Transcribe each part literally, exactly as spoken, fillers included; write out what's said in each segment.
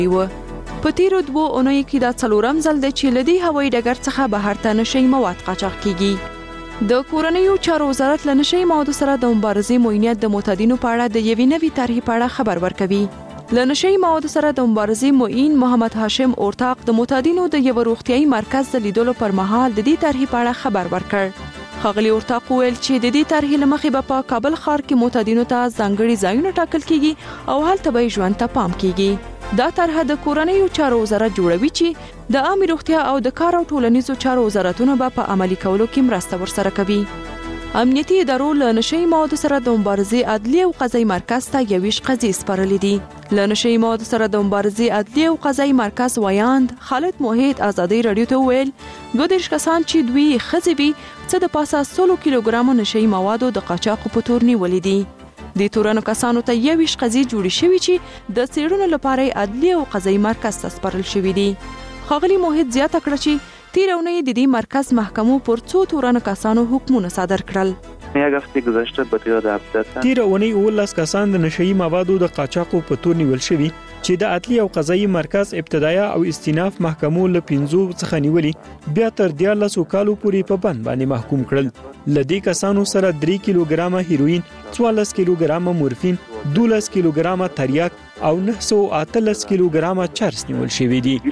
و. په تیرو دوو اونیو کې دا څلورم ځل دی چې له دې هوایي ډګر څخه بهر ته نشهیي مواد قاچاق کیږي. د کورنیو چارو وزارت له نشهیي موادو سره د مبارزې معینیت د معتادینو په اړه د یوې نوې طرحې په اړه خبر ورکوي. له نشهیي موادو سره د مبارزې معین محمد هاشم اورتاق د معتادینو د یو روغتیايي مرکز د لیدلو پر مهال د دې طرحې په اړه خبر ورکړ. ښاغلي اورتاق وویل چې د دې طرحې له مخې به په کابل ښار کې معتادینو ته ځانګړي ځایونه ټاکل کیږي او هلته به ژوند ته پام کیږي. دا طرحه د کورنیو چارو وزارت جوړوي چې د عامه روغتیا او د کار او ټولنیزو چارو وزارتونه به په عملي کولو کې مرسته ورسره کوي. امنیتي ادارو له نشهیي موادو سره د مبارزې عدلي او قضایي مرکز ته یویش قضیې سپارلې دي. له نشهیي موادو سره د مبارزې عدلي او قضایي مرکز ویاند خالد موحد ازادي رادیو ته وویل دوه دېرش کسان چې دوی ښځې وي څه د پاسه سلو کیلوګرامو نشهیي موادو د قاچاقو په تور نیولي دي. د تورنو کسانو ته یویش قضیې جوړې شوې چې د څېړنو لپاره عدلي او قضایي مرکز ته سپارل شوې دي. ښاغلي موحد زیاته کړه چې تیر اونۍ د دې مرکز محکمو پر څو تورنو کسانو حکمونه صادر کړل. یک هفته گذشته به طور هفته تیر اونۍ اوولس کسان د نشهیي موادو د قاچاقو په تور نیول شوي چې د عدلي او قضایي مرکز ابتدایه او استیناف محکمو له پنځو څخه نیولي بیا تر دیارلسو کالو پورې په بند باندې محکوم کړل. له دې کسانو سره درې کیلوګرامه هیروین، څوارلس کیلوګرامه مورفین، دولس کیلوګرامه تریاک او نه سوه اتلس کیلوګرامه چرس نیول شوي دي.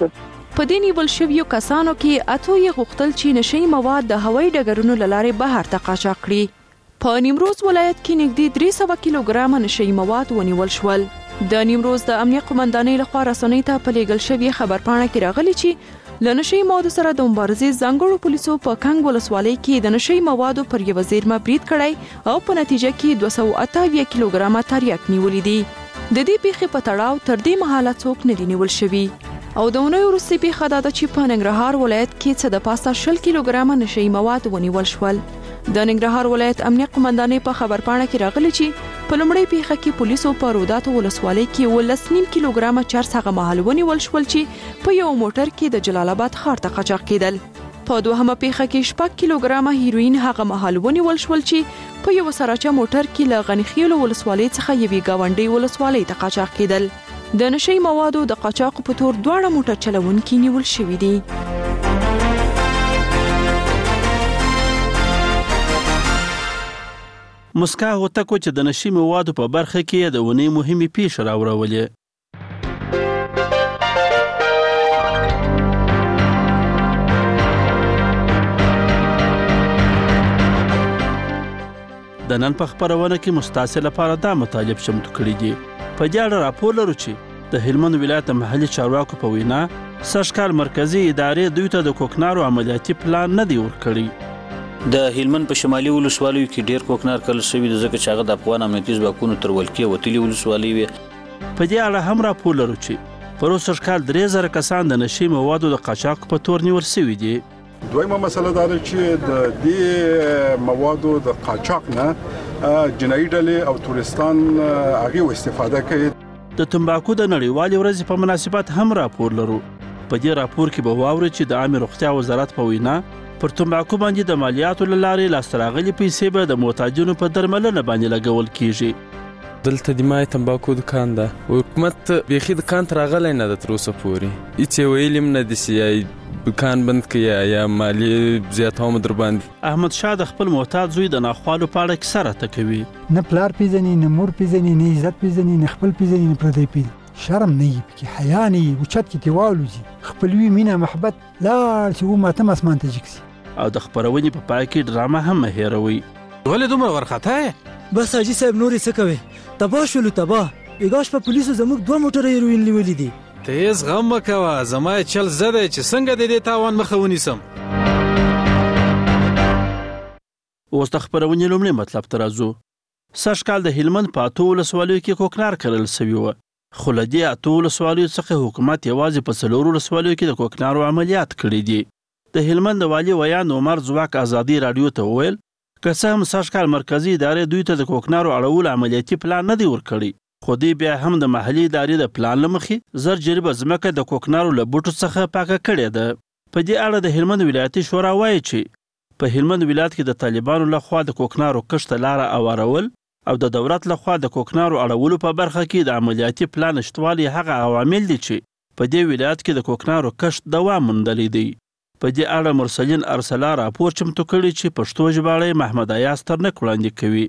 په دې نیول شویو کسانو کې اتو یې غوښتل چې نشهیي مواد د هوایي ډګرونو له لارې بهر ته قاچاق کړي. په نیمروز ولایت کې نږدې درې سوه کیلوګرامه نشهیي مواد ونیول شول. د نیمروز د امنیه قومندانۍ لخوا رسنیو ته په لیږل شوې خبرپاڼه کې راغلي چې له نشهیي موادو سره د مبارزې ځانګړو پولیسو په کنګ ولسوالۍ کې د نشهیي موادو پر یوه زیرمه برید کړی او په نتیجه کې دوه سوه اته اویا کیلوګرامه تریاک نیولي دي. د دې پیښې په تړاو تر دې مهاله څوک نه دي نیول شوي. او د اونۍ وروستۍ پیښه دا ده چې په ننګرهار ولایت کې څه د پاسه شل کیلوګرامه نشهیي مواد ونیول شول. د ننګرهار ولایت امنیه قومندانۍ په خبرپاڼه کې راغلي چې په لومړۍ پیښه کې پولیسو په روداتو ولسوالۍ کې اوولس نیم کیلوګرامه چرس هغه مهال ونیول شول چې په یو موټر کې د جلال آباد ښار ته قاچاق کېدل. په دوهمه پیښه کې شپږ کیلوګرامه هیروین هغه مهال ونیول شول چې په یو سراچه موټر کې له غنیخیلو ولسوالۍ څخه یوې ګاونډۍ ولسوالۍ ته قاچاق کېدل. د نشهیي موادو د قاچاقو په تور دواړه موټر چلوونکي نیول شوي دي. مسکا هوتکو چې د نشهیي موادو په برخه کې د اونۍ مهمې پیښې راوړولې. د نن په خپرونه کې مستاسې لپاره دا مطالب چمتو کړي دي. په دې اړه راپور لرو چې د هلمند ولایت د محلي چارواکو په وینا سږکال مرکزي ادارې دوی ته د کوکنارو عملیاتي پلان نه دی ورکړی. د هلمند په شمالي ولسوالیو کې ډیر کوکنار کل شوي دي ځکه چې هغه د افغان امنیتي ځواکونو تر ولکې وتلي ولسوالۍ وي. په دې اړه هم راپور لرو چې په روز سږکال درې زره کسان د نشهیي موادو د قاچاق په تور نیول شوي دي. دویمه مسله دا ده چې د دې موادو د قاچاق نه جنایي ډلې او تورستان هغې استفاده کوي. د تنباکو د نړیوالې ورځې په مناسبت هم راپور لرو. په دې راپور کې به واورئ چې د عامې روغتیا وزارت په وینا پر تنباکو باندې د مالیاتو له لارې لاسته راغلي پیسې به د معتادینو په درملنه باندې لګول کیږي. دلته د مای تنباکو دکان ده. حکومت بیخي دکان ته راغلی نه ده تر اوسه پورې. هېڅ یې ویلي هم نه دي چې دکان بند کړي یا مالیې زیاتوم در باندې. احمد شاه د خپل معتاد زوی د ناخوالو په اړه کیسه راته کوي. نه پلار پیژني، نه مور پیژني، نه عزت پیژني، نه خپل پیژني، نه پردی پیژني. شرم نه وي پکې، حیا نه وي، اوچت کې تې والوځي. خپلوي مینه محبت لاړ چې وماتم اسمان ته جګ سي. او د خپرونې په پای کې ډرامه هم مه هېروئ. ولې دومره وارخطا یې؟ بس حاجي صاحب نورې څه کوې؟ تباه شولو تباه. ایګاش په پولیسو زموږ دوه موټره هیروین نیولي دي. تیز غم مه کوه، زما یې چل زه دی چې څنګه د دې تاوان مخه ونیسم. اوس د خپرونې لومړی مطلب ته راځو. سږکال د هلمند په اتو ولسوالیو کې کوکنار کرل سوي وه، خو له دې اتو ولسوالیو څخه حکومت یوازې په څلورو ولسوالیو کې د کوکنارو عملیات کړي دي. د هلمند والي ویان عمر ځواک ازادي راډیو ته وویل که څه هم سږکال مرکزي ادارې دوی ته د کوکنارو اړولو عملیاتي پلان نه دی ورکړی، خو دوی بیا هم د محلي ادارې د پلان له مخې زر جریبه ځمکه د کوکنارو له بوټو څخه پاکه کړې ده. په دې اړه د هلمند ولایتي شورا وایي چې په هلمند ولایت کې د طالبانو لخوا د کوکنارو کښت ته لاره اوارول او د دولت لخوا د کوکنارو اړولو په برخه کې د عملیاتي پلان نشتوالي هغه عوامل دي چې په دې ولایت کې د کوکنارو کښت دوام موندلی دی. په دې اړه مرسلین ارسلا راپور چمتو کړی چې پښتو ژباړی محمد ایاز ترنک وړاندې کوي.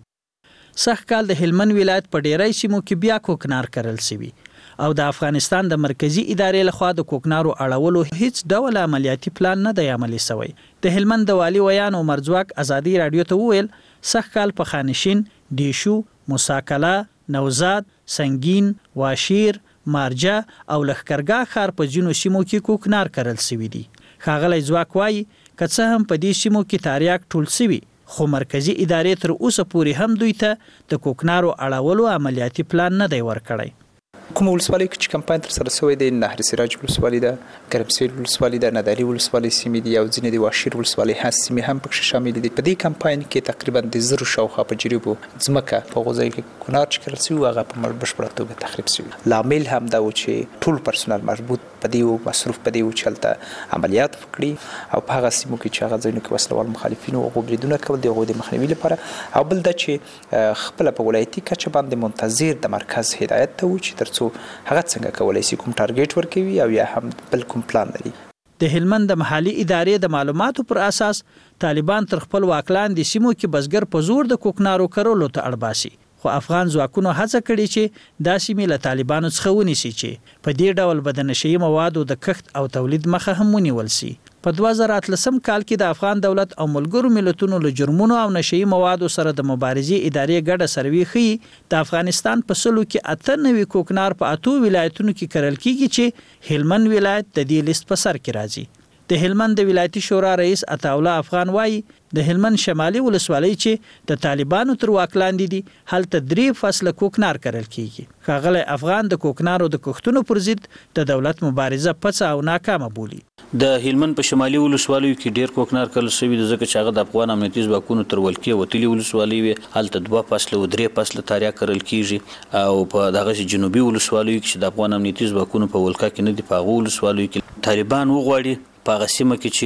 سږ کال د هلمند ولایت په ډیری سیمو کې بیا کوکنار کرل شوي او د افغانستان د مرکزی ادارې لخوا د کوکنارو اړولو هیڅ ډول عملیاتي پلان نه دی عملي شوی. د هلمند د والي ویان عمر ځواک ازادي رادیو ته وویل سږ کال په خانشین، ډیشو، موساکلا، نوزاد، سنگین، واشیر، مارجه او لښکرګاه ښار په ځینو سیمو کې کوکنار کرل شوي دي. ښاغلی ځواک وایي که څه هم په دې سیمو کې تاریاک ټول شوي خو مرکزی ادارې تر اوسه پورې هم دوی ته د کوکنارو اړولو عملیاتي پلان نه دی ورکړی. کوم ولسوالۍ کې چې کمپاین تر سره شوی دی نهر سراج ولسوالۍ ده، ګرمسیر ولسوالۍ ده، ندالي ولسوالۍ سیمې دي او ځینې د واشیر ولسوالۍ هڅې سیمې هم پکې شامل دي. په دې کمپاین کې تقریبا د زرو شاوخوا په جریبو ځمکه په هغو ځایو کې کوکنار چې کرل شوي هغه په بشپړه توګه تخریب شوي. لامل هم دا و چې ټول پرسونل مربوط په دې و مصروف په دې و چې هلته عملیات وکړي او په هغه سیمو کې چې هغه ځایونو کې وسله وال مخالفینو هغو بریدونه کول د هغوی د مخنیوي لپاره او بل دا چې خپله په ولایتي کچه باندې منتظر د مرکز هدایت ته و چې تر څو هغه څنګه کولای شي کوم ټارګټ ورکوي او یا هم بل کوم پلان لري. د هلمند د محلي ادارې د معلوماتو پر اساس طالبان تر خپل واک لاندې سیمو کې بزګر په زور د کوکنارو کرلو ته اړ باسي خو افغان ځواکونو هڅه کړې چې دا سیمې له طالبانو څخه ونیسي چې په دې ډول به د نشهیي موادو د کښت او تولید مخه هم ونیول شي. په دوه زره اتلسم کال کې د افغان دولت او ملګرو ملتونو له جرمونو او نشهیي موادو سره د مبارزې ادارې ګډه سروې ښیي د افغانستان په سلو کې اته نوي کوکنار په اتو ولایتونو کې کرل کیږي چې هلمند ولایت د دې لیست په سر کې راځي. د هلمند د ولایتي شورا رئیس عطاالله افغان وایي د هلمند شمالي ولسوالۍ چې د طالبانو تر واک لاندې دي هلته درې فصله کوکنار کرل کیږي. ښاغلی افغان د کوکنارو د کښتونو پر ضد د دولت مبارزه پڅه او ناکامه بولي. د هلمند په شمالي ولسوالیو کې ډیر کوکنار کرل شوي د ځکه چې هغه د افغان امنیتي ځواکونو تر ولکې وتلي ولسوالۍ وې هلته دوه فصله او درې فصله تاریا کرل کیږي او په دغه جنوبي ولسوالیو کې چې د افغان امنیتي ځواکونو په ولکه کې نه دي په هغو ولسوالیو کې طالبان وغواړي په هغه سیمه کې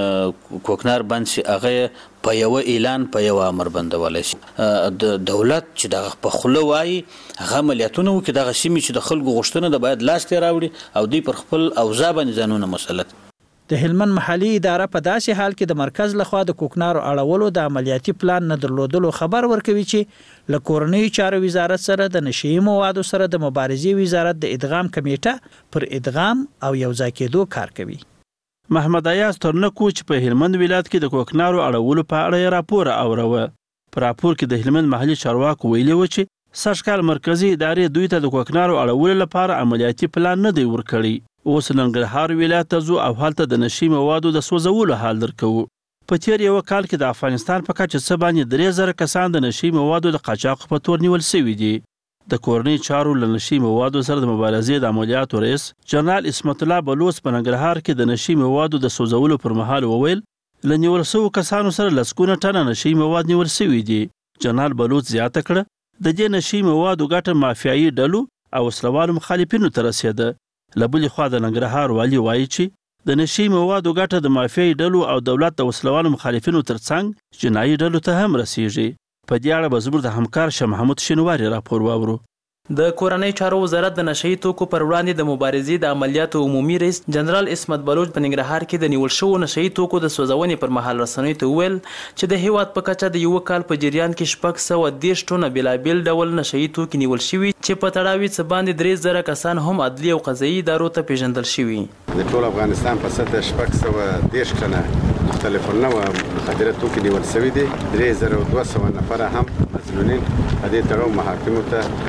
چې کوکنار بند شي هغه په یو اعلان په یو امر بندولی شي. د دولت چې دغه په خوله وایي هغه عملیاتونه وکړي دغه سیمې چې د خلکو غوښتنه ده باید لاسته راوړي او دوی پر خپل اوضاع باندې ځانونه مسلط. د هلمند محلي اداره په داسې حال کې د مرکز لخوا د کوکنارو اړولو د عملیاتي پلان نه درلودلو خبر ورکوي چې له کورنیو چارو وزارت سره د نشهیي موادو سره د مبارزې وزارت د ادغام کمیټه پر ادغام او یوځای کېدو کار کوي. محمد ایاز ترنکو چې په هلمند ولایت کې د کوکنارو اړولو په اړه راپور اوروه. په راپور کې د هلمند محلي چارواکو ویلي و چې سږ کال مرکزي ادارې دوی ته د کوکنارو اړولو لپاره عملیاتي پلان نه دی ورکړی. اوس ننګرهار ولایت ته ځو او هلته د نشهیي موادو د سوځولو حال درکوو. په تیر یو کال کې د افغانستان په کچه څه باندې درې زره کسان د نشهیي موادو د قاچاق په تور نیول شوي دي. د کورنۍ چارو له نشهیي موادو سره د مبارزې د عملیاتو رئیس جنرال اسمت الله بلوچ په ننګرهار کې د نشهیي موادو د سوځولو پر مهال وویل له نیول شوو کسانو سره لسګونه ټنه نشهیي مواد نیول شوي دي. جنرال بلوچ زیاته کړه د دې نشهیي موادو ګټه مافیایي ډلو او وسلوالو مخالفینو ته رسېده. له بلې خوا د ننګرهار والي وایي چې د نشهیي موادو ګټه د مافیایي ډلو او دولت د وسلوالو مخالفینو ترڅنګ جنایي ډلو ته هم رسیږي. په دې اړه به زموږ د همکار شاه محمود شینواري راپور واورو. د کورنۍ چارو وزارت د نشهیي توکو پر وړاندې د مبارزې د عملیاتو عمومي رئیس جنرال اسمت بلوچ په ننګرهار کې د نیول شوو نشهیي توکو د سوځونې پر مهال رسنیو ته وویل چې د هیواد په کچه د یو کال په جریان کې شپږ سوه دېرش ټنه بېلابېل ډول نشهیي توکي نیول شوي چې په تړاو څه باندې درې زره کسان هم عدلي او قضایي ادارو ته پیژندل شوي. د ټول افغانستان په سطح شپږ سوه دېرش ټنه مختلف النوع مخدره توکي نیول شوي دي. درې زره او دوه سوه نفره هم مسؤلین په دې تړاو محاکمو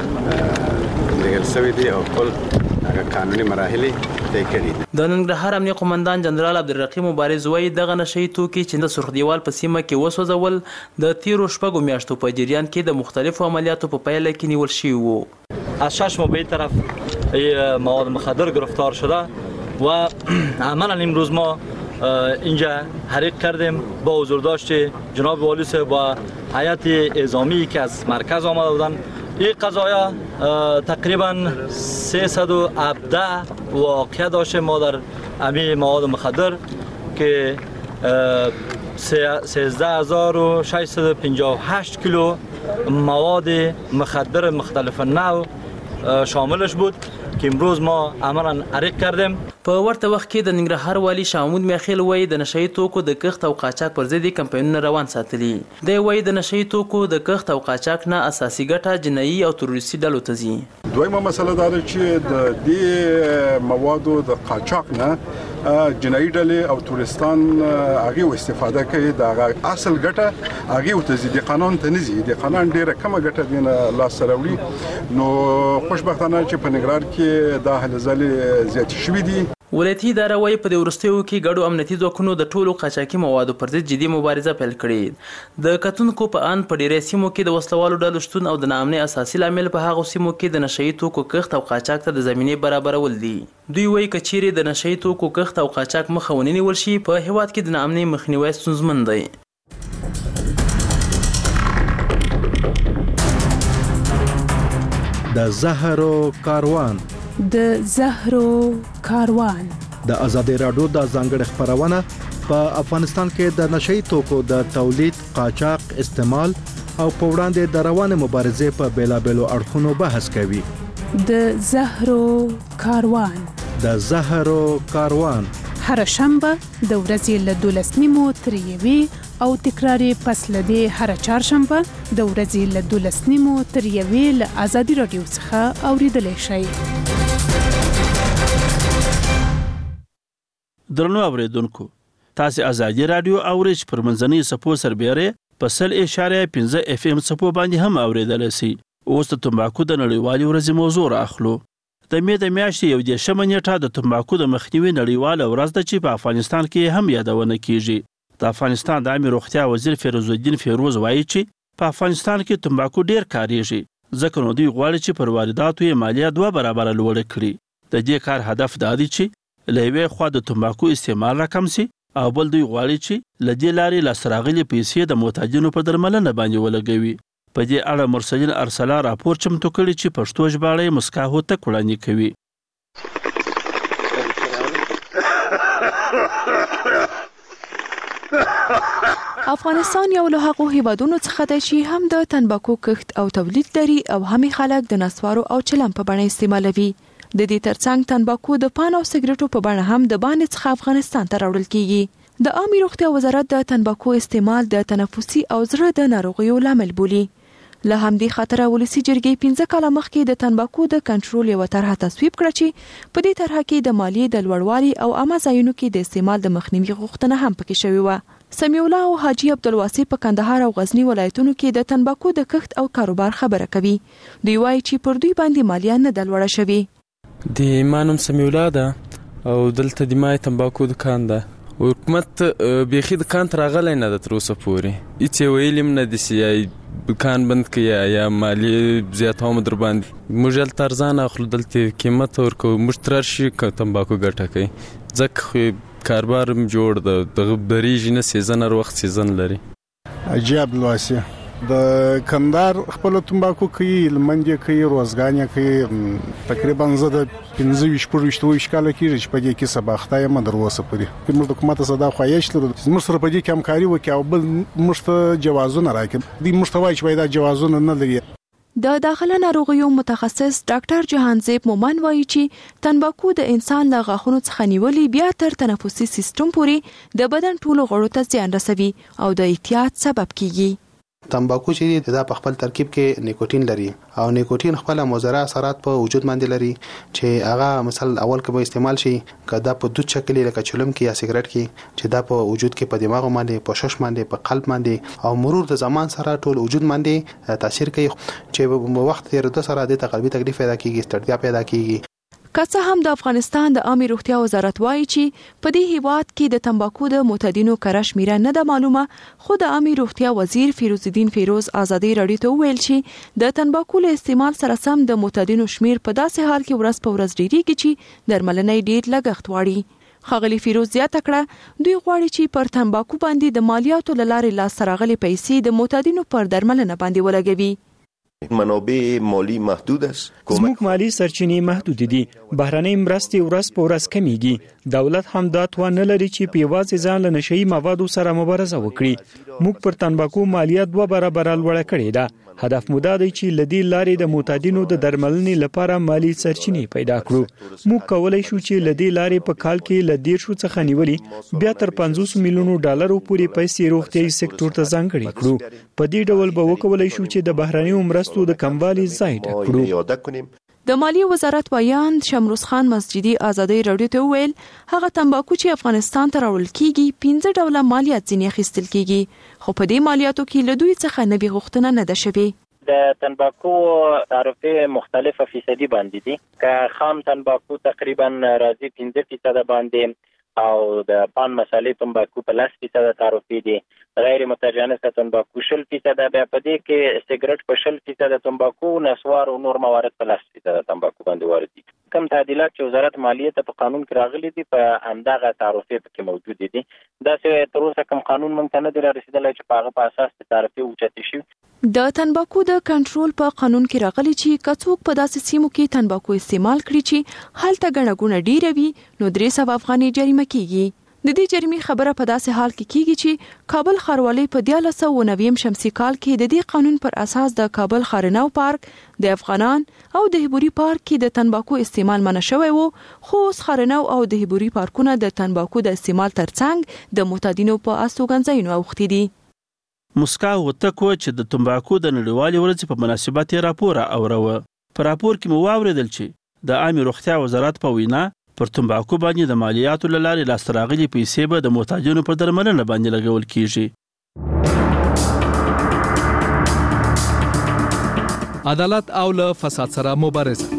ته لګل شوي دي او ټول هغه قانوني مراحل طی کړي دي. د ننګرهار امنیه قومندان جنرال عبدالرقیب مبارز وایي دغه نشهیي توکي چې د سرخ دیوال په سیمه کې وسوځول د تیرو شپږو میاشتو په جریان کې د مختلفو عملیاتو په پیل کې نیول شوي وو. از شش ماه به این طرف مواد مخدر گرفتار شده و عملا امروز ما اینجا حریق کردیم با حضورداشت جناب والی صاحب و هیئت اعزامی که از مرکز آمده بودن. این قضایا تقریبا سیصد و هفده واقعه داشته ما در امی مواد مخدر که سیزده هزار و ششصد و پنجاه و هشت کیلو مواد مخدر مختلف نوع شاملش بود که امروز ما عملا عریق کردیم. په ورته وخت کې د ننګرهار والی شامود میخیل وایي د نشئی توکو د کښت او قاچاق پر ضد کمپاینونه روان ساتلي. دی وایي د نشئی توکو د کښت او قاچاق نه اساسي ګټه جنایي او تروریستي ډلو ته ځي. دویمه مسله دا ده چې د دې موادو د قاچاق نه جنایي ډلې او تورستان هغه استفاده کوي. د اصل ګټه هغه ته ځي، د قانون ته نه ځي. د قانون ډیره کمه ګټه دینه لاس سره وړي. نو خوشبختانه چې په ننګرهار کې دا هلې ځلې زیات شوي دي. ولایتي اداره وايي په دې وروستیو کې ګډو امنیتي ځواکونو د ټولو قاچاقي موادو پر ضد جدي مبارزه پیل کړې. د کتونکو په ان په ډیری سیمو کې د وسلوالو ډلو شتون او د ناامنۍ اساسي لامل په هغو سیمو کې د نشئی توکو کښت او قاچاق ته د زمینې برابرول دي. دوی وايي که چیرې د نشئی توکو کښت او قاچاق مخه ونه نیول شي په هیواد کې د ناامنۍ مخنیوی ستونزمن دی. د زهرو کاروان د زهرو کاروان د ازادي راډیو د ځانګړي خبرونه په افغانستان کې د نشئی توکو د تولید، قاچاق، استعمال او په وړاندې د روانه مبارزې په بیلابېلو اړخونو بحث کوي. د زهرو کاروان د زهرو کاروان هر شنبه د ورځې له دولس نیمو تر یوې او تکراري پس له دې هر چهارشنبه د ورځې له دولس نیمو تر یوې له ازادي راډیو څخه اوریدلای شئ. درنو اوریدونکو، تاسو ازادي راډیو اورئ پر منځنۍ سپو سربېره په سل اشاریه پنځه اف ام سپو باندې هم اوریدلای شئ. اوس د تمباکو د نړیوالې ورځې موضوع راخلو. د مې د میاشتې یو دېرشمه نیټه د تمباکو د مخنیوي نړیواله ورځ ده چې په افغانستان کې هم یادونه کیږي. د افغانستان د عامه روغتیا وزیر فیروز الدین فیروز وایي چې په افغانستان کې تمباکو ډیر کاریږي، ځکه نو دوی غواړي چې پر وارداتو یې مالیه دوه برابره لوړه کړي. د دې کار هدف دا دی چې له یوې خوا د تمباکو استعمال راکم شي او بل دوی غواړي چې له دې لارې لاسته راغلي پیسې د محتاجینو په درملنه باندې ولګوي. په دې اړه مرسلین ارسلا راپور چمتو کړی چې پښتو ژباړه یې مسکا هوتک وړاندې کوي. افغانستان یو له هغو هیوادونو څخه دی چې هم د تنباکو کښت او تولید لري او هم خلک د نسوارو او چلم په بڼه استعمالوي. د دې ترڅنګ تنباکو د پان او سګریټو په بڼه هم د باندې څخه افغانستان ته راوړل کیږي. د عامه روغتیا وزارت د تنباکو استعمال د تنفسي او زړه د ناروغیو لامل بولي. له همدې خاطر ولسی جرګې پنځه کاله مخکې د تنباکو د کنټرول یو طرحه تصویب کړه چې په دې طرحه کې د مالیې د لوړوالي او عامه ځایونو کې د استعمال د مخنیوي غوښتنه هم پکې شوې و. سمیع الله او حاجی عبدالواسع په کندهار او غزنی ولایتونو کې د تنباکو د کښت او کاروبار خبره کوي. دوی وایي چې پر دوی باندې مالیه نه د لوړه شوې. د مانم سمیع الله ده او دلته د مای تنباکو دکان ده. حکومت بیخي دکان تر راغلی نه ده تر اوسه پورې. هیڅ ویلیم نه دي چې دکان بند کړي یا مالیې زیاتوم در باندې. موږ هلته ارزانه اخلو، دلته قیمت ورکوو. موږ تر راشي تنباکو ګټه کوي، ځکه کاروبار هم جوړ ده. دغه بریږي نه، سیزن هر وخت سیزن لري. حاجي عبدالواسع د کندهار خپل تنباکو کوي، لمندې کوي، روزګان کوي. تقریبا زه د پنځه ویشت شپږ ویشت کاله کېږي چې په دې کې سباخته یم در اوسه پورې. موږ د حکومت څخه دا خواهش لرو موږ سره په دې کې همکاري وکړي او بل موږ ته جوازونه راکړي. دوی موږ ته وایي چې باید دا جوازونه نه لري. د داخله ناروغیو متخصص ډاکټر جهانزیب مومن وایي چې تنباکو د انسان له غاښونو څخه نیولې بیا تر تنفسي سیستم پورې د بدن ټولو غړو ته زیان رسوي او د اعتیاد سبب کیږي. تنباکو چې دا په خپل ترکیب کې نیکوتین لري او نیکوتین خپل مضر اثرات په وجود باندې لري چې هغه مثلا اول کې به استعمال شي کدا په دود شکل لکه چلم کې یا سیګریټ کې چې دا په وجود کې په دماغ باندې، په شش باندې، په قلب باندې او مرور د زمان سره ټول وجود باندې تاثیر کوي چې په وخت تیرېدو سره د قلبي تکلیف پیدا کیږي، ستړیا پیدا کیږي. که څه هم د افغانستان د عامه روغتیا وزارت وایي چې په دې هیواد کې د تنباکو د معتادینو کره شمیره نه ده معلومه، خو د عامه روغتیا وزیر فیروز الدین فیروز ازادي راډیو ته ویل چې د تنباکو له استعمال سره سم د معتادینو شمیر په داسې حال کې ورځ په ورځ ډیریږي چې درملنه ډیر لګښت غواړي. ښاغلي فیروز زیاته کړه دوی غواړي چې پر تنباکو باندې د مالیاتو له لارې لاسته راغلي پیسې د معتادینو پر درملنه باندې ولګوي. منابع مالی محدود است. زموږ مالی سرچینې محدود دي. بهرنۍ مرستې ورځ په ورځ کمیږي. دولت هم دا توان نه لري چې په یوازې ځان له نشئی موادو سره مبارزه وکړي. موږ پر تنباکو مالیه دوه برابره لوړه کړې ده. هدف مو دا دی چې لدی لارې د معتادینو د درملنې لپاره مالی سرچینې پیدا کړو. موږ کولای شو چې لدی لارې په کال کې لدی شو څخه نیولې بیا تر پنځوس میلیونو ډالرو پورې پیسې روغتیايي سکتور ته ځانګړي کړو. په دې ډول به وکولای شو چې د بهرنیو مرستو د کموالي ځای ډک کړو. د مالیې وزارت وایاند شمروز خان مسجدي ازادي راډیو ته ویل هغه تنباکو چې افغانستان ته راوړل کیږي پنځه ډوله مالیات ځینې اخیستل کیږي خو په دې مالیاتو کې له دوی څخه نوې غوښتنه نه ده شوې. د تنباکو تعرفه مختلفه فیصدي باندې دي که خام تنباکو تقریبا راځي پنځه فیصد باندې او د پان مسالې تنباکو په لس فیصد تعرفه دي غیر متجانسه تنباکو شل فیصد بیا په دې کې سیګریټ په شل فیصد تنباکو نسوار او نور موارد په لس فیصد تنباکو باندې وارد دي. کوم تعدیلات چې وزارت مالیې ته په قانون کې راغلي دي په همدغه تعرفه کې موجود دي. دا چې تر اوسه کوم قانون مونږ ته نه دی رسیدلی چې په هغه په اساس د تعرفه اوچتې شي. د تنباکو د کنټرول په قانون کې راغلي چې کڅوک په داسې سیمو کې تنباکو استعمال کړي چې هلته ګڼه ګوڼه ډیره وي نو درې سوه افغانۍ جریمه کیږي. د دې جریمې خبره په داسې حال کې کیږي چې کابل ښاروالۍ په دیارلس سوه نوي شمسي کال کې د دې قانون پر اساس د کابل خارنو پارک د افغانان او د هبوري پارک کې د تنباکو استعمال منع شوی وو خو اوس خارنو او د هبوري پارکونه د تنباکو د استعمال ترڅنګ د معتادینو په استوګنځایونو اوښتي دي. مسکا وتکو چې د تنباکو د نړیوالې ورځې په مناسبت یې راپور اوروه. په راپور کې مو واوریدل چې د عامه روغتیا وزارت په وینا پر تنباکو باندې د مالیاتو له لارې لاسته راغلي پیسې به د معتادینو پر درملنه باندې لګول کیږي. عدالت او له فساد سره مبارزه.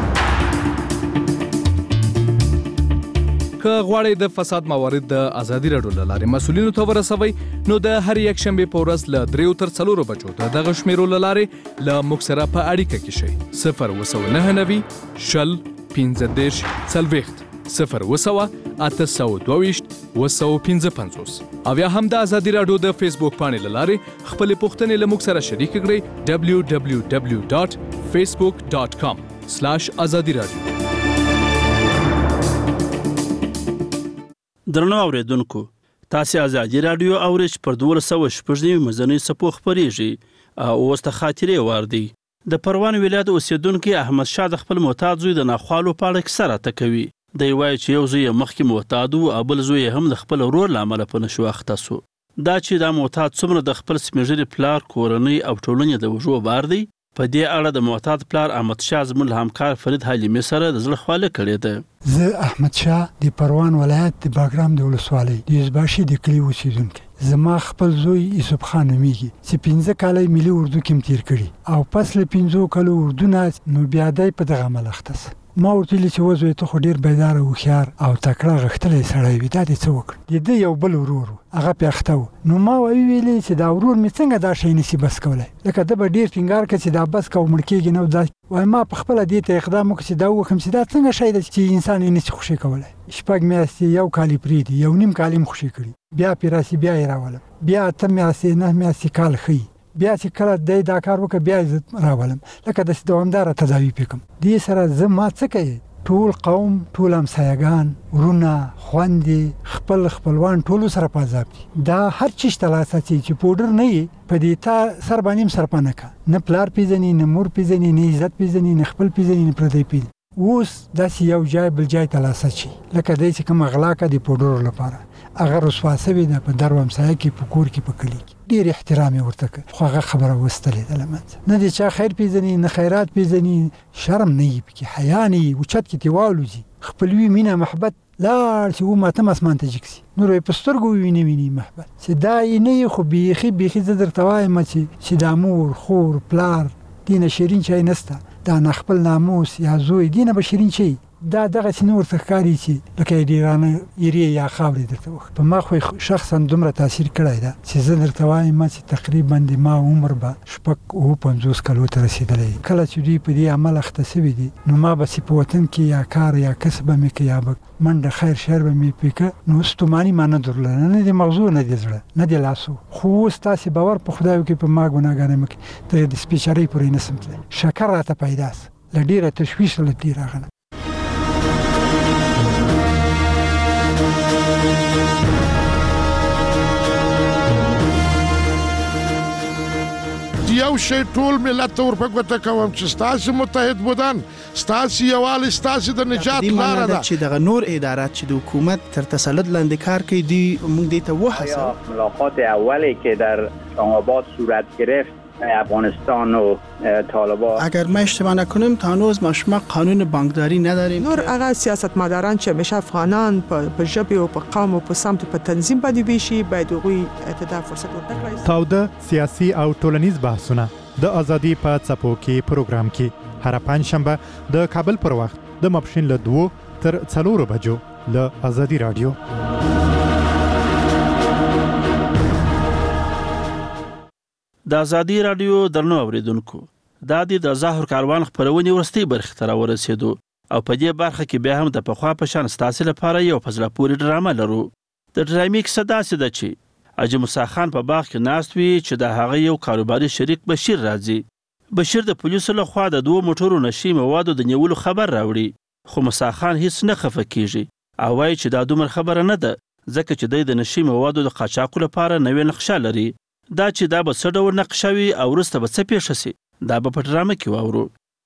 که غواړئ د فساد موارد د ازادي راډیو له لارې مسؤلینو ته ورسوئ نو د هر یک شنبې په ورځ له دریو تر څلورو بجو د دغه شمیرو له لارې له موږ سره په اړیکه کې شئ. صفر اووه سوه نهه نوي شل پنځه دېرش څلوېښت صفر اووه سوه اته سوه دوه ویشت اووه سوه پنځه پنځوس او یا هم د ازادي راډیو د فیسبوک پاڼې له لارې خپلې پوښتنې له موږ سره شریکې کړئ. ډبلیو ډبلیو ډبلیو ډاټ فیسبوک ډاټ کام سلاش ازادي راډیو. درنو اوریدونکو تاسو ازادي راډیو اورئ پر دولس سوه شپږ نوي مزنۍ څپو خپرېږي او اوس ته خاطرې وار دی. د پروان ولایت اوسیدونکي احمد شاه د خپل معتاد زوی د ناخوالو په اړه کیسه راته کوي. دی وایي چې یو زوی یې مخکې معتاد و او بل زوی یې هم د خپل ورور له امله په نشو اخته سو. دا چې دا معتاد څومره د خپل سپین پلار کورنۍ او ټولنې د وژو بار دی په دې اړه د معتاد پلار احمد شاه زموږ له همکار فرید حلیمي سره د زړه خواله کړې ده. زه احمد شاه د پروان ولایت د باګرام د ولسوالۍ د یوزباشي د کلي اوسیدونکی. زما خپل زوی یوسف خان نومیږي چې پنځه کاله ملي اردو کې تیر کړي او پس له پنځو کالو اردو نه نو بیا دی په دغه عمل اخته سه. ما ورته ویلي چې وزوی ته خو ډېر بیدار او هوښیار او تکړه غښتلی سړی وي دا دې څه وکړ. د ده یو بل ورور هغه پې اخته و نو ما ویلې چې دا ورور مې څنګه دا شی نشي بس کولی لکه ده به ډېر ټینګار کړه چې دا بس که او مړ کېږي نه دا وایي ما په خپله دې ته اقدام وکړه چې دا ووښم چې دا څنګه شی ده چې انسان یې نشي خوشي کولی. شپږ میاشتې یو کال یې پرېږدي یو نیم کال یې خوشي کړي بیا پرې راسي بیا یې راولم بیا اته میاشتې نه میاشتې کال ښیي بیا چې کله دی دا کار وکړه بیا یې راولم لکه داسې دوامداره تداوي پې کوم. دې سره زه ما څه کوي ټول قوم ټول همسایګان ورونه خویندې خپل خپلوان ټولو سره په عذاب دي. دا هر چیز ته لاس اچوي چې پوډر نه یې په دې تا سر باندې هم سرپه نه کړه نه پلار پېژني نه مور پېژني نه عزت پېژني نه خپل پېژني نه پردی پېژني. اوس داسې یو ځای بل ځای ته لاس اچوي لکه دی چې کوم اغلا کړه د پوډرو لپاره هغه رسوا سوې ده په در و همسایه کې په کور کې په کلي کې ډېر احترام یې ورته کړ خو هغه خبره وستلې ده له منځه نه د چا خیر پېژني نه خیرات پېژني شرم نه وي پکې حیا نه وي اوچت کې ترې والوځي خپلوي مینه محبت لاړ چې اوم اتم اسمان ته جګ سي نور یې په سترګو وویني ویني محبت چې دا یې نه وي خو بیخي بیخي زه درته وایم چې دا مور خور پلار دې نه شیرین چای نسته دا نه خپل ناموس یا زوی دې نه به شیرین چای دا دغه چې نور ته ښکاري چې لکه ډیرانه ایرې یا خاورې درته وښ په ما خو شخصا دومره تاثیر کړی ده چې زه درته وایم چې تقریبا د ما عمر به شپږ اووه پنځوس کلو ته رسېدلی کله چې دوی په دې عمل اخته سوي دي نو ما به چې په وطن کې یا کار یا کسب به مې که یا به منډه خیر شر به مې پې که نو ستوماني ما نه درلوده نه د مغزو نه د زړه نه د لاسو خو اوس تاسې باور په خدای وکړئ په ما ګناهګارۍ مه کړئ ته د سپېچرۍ پورې نسم تللی شکر راته پیدا سه له ډېره تشویشه له دې راغله. یو شی ټول ملت ته ورپګوته کوم چې ستاسو متحد بودن ستاسو یووالی ستاسو د نجات لاره ده چې دغه نور ادارات چې د حکومت تر تسلط لاندې کار کوي دی موږ دې ته وحسه ملاقات اولی که در آباد صورت گرفت افغانستان و طالبان اگر ما اشتباه نکنیم تا هنوز ما قانون بانکداری نداریم نور هغه سیاستمداران چې همیشه افغانان په ژبه او په قوم او په سمت په تنظیم باندې ویشي باید هغوی ته فرصت ورکړي. تاوده سیاسي او ټولنیز بحثونه د ازادي په څپو کې پروګرام کې هر پنځشنبه د کابل پر وخت د ماپښین له دوه تر څلورو بجو له ازادي رادیو. د ازادي رادیو درنو اوریدونکو دا د ظاهر کاروان خبرونه ورستي برخه تر ورسېدو او په دې برخه کې بیا هم د پخوا په شان ستاسو لپاره یو فزله پوری ډرامه لرو. د ډرامې کیسه داسې ده چې حاجي موسی خان په باغ کې ناست وي چې د هغه یو کاروباري شریک بشیر راځي. بشیر د پولیسو له خوا د دوه موټرو نشي موادو د نیولو خبر راوړي خو موسی خان هیڅ نه خفه کیږي او وايي چې دا دومره خبره نه ده ځکه چې د نشي موادو د قاچاقو لپاره نوې نقشه لري. دا چې دا به څه ډول نقشه وي او وروسته به څه پیښه شي دا به په ډرامه کې واورو.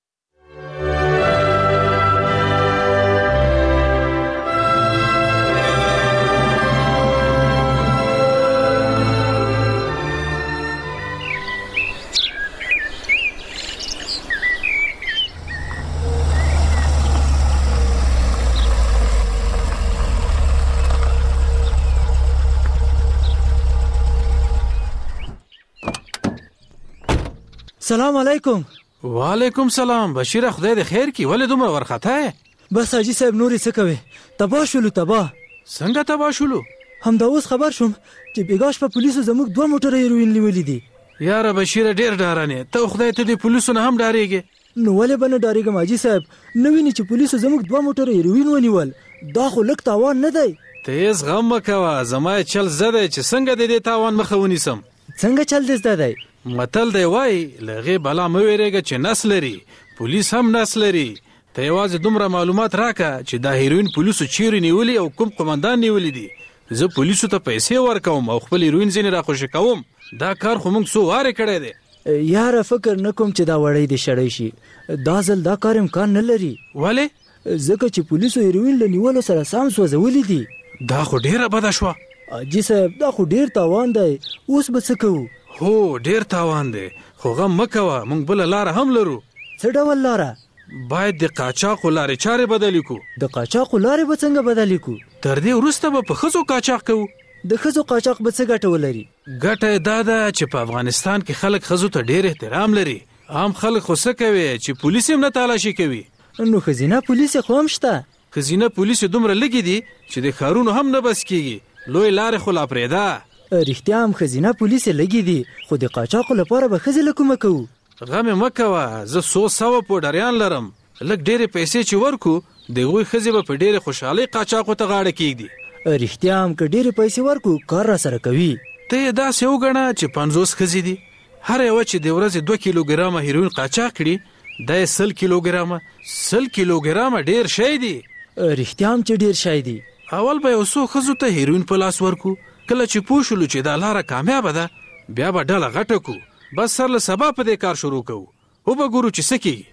سلام علیکم. وعلیکم سلام. بشیر خدای دې خیر کی ولې دومره ورخته؟ بس حاجی صاحب نورې څه کوي؟ تباه شولو تباه. څنګه تباه شولو؟ همدا اوس خبر شوم چې بیګاش په پولیسو زموږ دوه موټره هیروین نیولې دي. یاره بشیر ډیر ډارانه ته خدای ته دې پولیسو نه هم ډاریږي. نو ولې به نه ډاریږم حاجی صاحب؟ نو ویني چې پولیسو زموږ دوه موټره هیروین ونیول دا خو لږ تاوان نه دی. تیز غم مکوه زما چل زده چې څنګه دې تاوان مخه ونیسم. څنګه چل دې زده دی؟ متل دی وای لغه بلا مې ویریږي چې نس لري پولیس هم نس لري. ته یوازې دومره معلومات راکا چې دا هیروین پولیسو چیرې نیولې او کوم قومندان نیولې دي. زه پولیسو ته پیسې ورکوم او خپل هیروین ځینې راخوشي کوم. دا کار خو موږ سو واره کړی دی. یاره فکر نکوم چې دا وړی دی شړی شي. دا ځل دا کار امکان نه لري. ولې؟ ځکه چې پولیسو هیروین له نیولو سره سم سوځولې دي. دا خو ډیره بده شوه. حاجي صاحب دا خو ډیر تاوان دی. اوس به څه کوو؟ هو ډیر تاوان دی خو غم مکوه موږ بل لار هم لرو. څه ډول لاره؟ باید د قاچاق لارې چارې بدلې کو. د قاچاق لارې به څنګه بدلې کو؟ تر دې وروسته به په ښځو قاچاق کوو. د ښځو قاچاق به څه ګټه ولري؟ ګټه دا ده چې په افغانستان کې خلک ښځو ته ډیر احترام لري. عام خلک خو څه کوي چې پولیس هم نه تالاشي کوي. نو ښځینه پولیس خو هم شته. ښځینه پولیس دومره لږې دي چې د ښارونو هم نه بس کیږي. لوی لارې خو لا پرېږده. رښتیا هم ښځینه پولیس لګي دي خو د قاچاقو لپاره به ښځې له کومه کوو. غم مه کوه زه څو سوه پوډریان لرم لږ ډېرې پیسې چې ورکو د هغوی ښځې به په ډېرې خوشحالۍ قاچاقو ته غاړه کېږدي. رښتیا هم که ډېرې پیسې ورکو کار را سره کوي. ته یې داسې وګڼه چې پنځوس ښځې دي هر یوه چې د ورځې دوه کیلوګرامه هیروین قاچاق کړي دا یې سل کیلوګرامه سل کیلوګرامه ډېر شی دی. رښتیا هم چې ډېر شی دی. اول به یو څو ښځو ته هیروین په لاس ورکو کله چې پوه شولو چې دا لاره کامیابه ده بیا به ډله غټه کو بس سر له سبا په دې کار شروع کوو. وبه ګورو چې څه کېږي.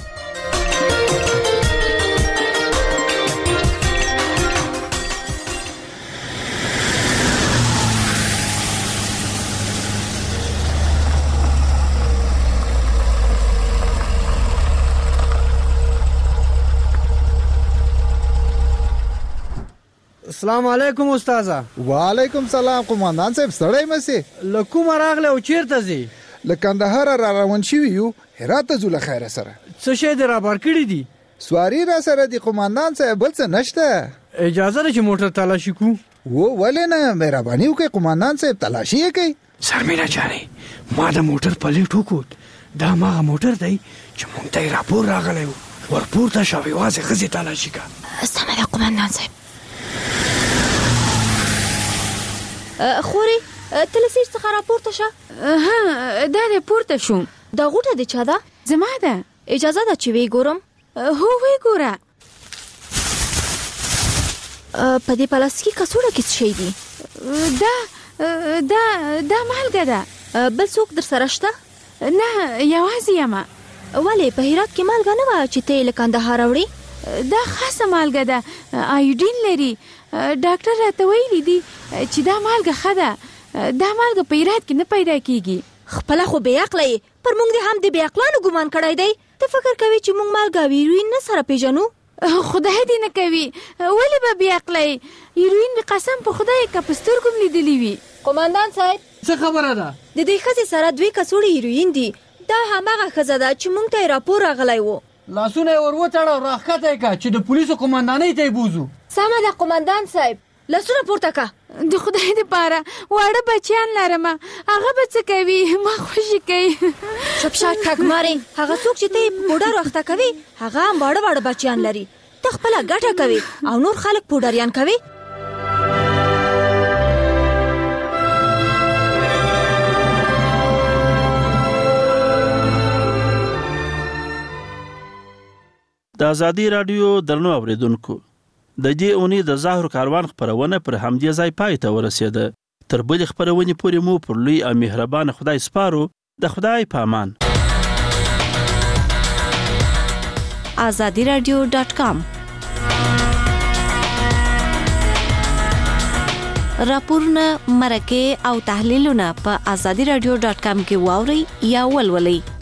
السلام علیکم استاذه. وعلیکم سلام قومندان صاحب ستړی مسې؟ له کومه راغلی او چیرته ځې؟ له کندهاره را روان شوي یو هرات ته ځو له خیره سره. څه شی دې رابار کړي دي؟ سواري را سره دي قومندان صاحب بل څه نشته. اجازه ده چې موټر تلاشي کو؟ و ولې نه مهرباني وکړئ قومندان صاحب تلاشي یې کوي. سرمینه جانې ما د موټر پلیټ وکوت دا هماغه موټر دی چې موږ ته یې راپور راغلی و ورپورته شو یوازې ښځې تلاشي کا. سمه ده قومندان صاحب. خوري ته له سیټ څخه راپورته شه. ها دا دی پورته شوم. دا غوټه د چا ده؟ زما ده. اجازه ده چې وی ګورم؟ هو وی ګوره. په دې پلاستیکي کڅوړه کې څه شی دي؟ دا دا دا مالګه ده. بل څوک در سره شته؟ نه یوازې یم. ولې په هرات کې مالګه نه وه چې ته یې له کندهار راوړې؟ دا خاصه مالګه ده، آیوډین لري. ډاکټر راته ویلي دي چې دا مالګه ښه ده. دا مالګه په هرات کې نه پیدا کیږي. خپله خو بې عقله یې، پر موږ دې هم د بې عقلانو ګمان کړی دی. ته فکر کوې چې موږ مالګه او هیروین نه سره پیژنو؟ خدای دې نه کوي. ولې به بې عقله یې؟ هیروین مې قسم په خدای که په سترګو م لیدلي وي. قمندان صاحب څه خبره ده؟ د دې ښځې سره دوې کڅوړې هیروین دي. دا هماغه ښځه ده چې موږ ته یې راپور راغلی و. لاسونه یې ور وتړه او راښکته یې کړه چې د پولیسو قمندانۍ ته یې بوځو. سمه ده قمندان صاحب، لاسونه پورته که. د خدای دپاره واړه بچیان لرمه، هغه به څه کوي؟ ما خوشي کوي. چپشا کږمارې، هغه څوک چې ته یې په پوډر اخته کوي هغه هم واړه واړه بچیان لري. ته خپله ګټه کوي او نور خلک پوډریان کوي. د ازادي رادیو درنو اوریدونکو، د دې اونۍ د زهرو کاروان خپرونه پر همدې ځای پای ته ورسېده. تر بلې خپرونې پورې مو پر لوی او مهربان خدای سپارو. د خدای په امان. azadi radio dot com راپورونه، مرکې او تحلیلونه په azadi radio dot com کې واورئ یا ولولئ.